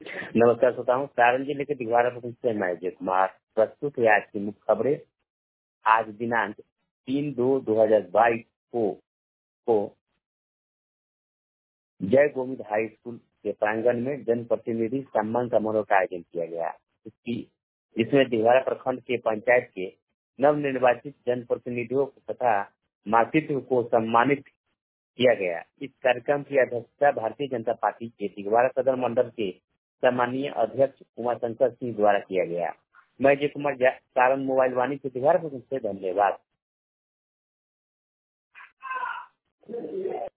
नमस्कार श्रोताओं, सारण जिले के दिघवारा प्रखंड से मैं अजय कुमार प्रस्तुत है आज की मुख्य खबरें। आज दिनांक 3/2/2022 को जय गोविंद हाई स्कूल के प्रांगण में जनप्रतिनिधि सम्मान समारोह का आयोजन किया गया। इसमें दिघवारा प्रखंड के पंचायत के नवनिर्वाचित जनप्रतिनिधियों तथा मातृत्व को सम्मानित किया गया। इस कार्यक्रम की अध्यक्षता भारतीय जनता पार्टी के दिघवारा सदर मंडल के सम्मानीय अध्यक्ष उमाशंकर सिंह द्वारा किया गया। मैं अजय कुमार सारण मोबाइल वाणी से दिघवारा से धन्यवाद।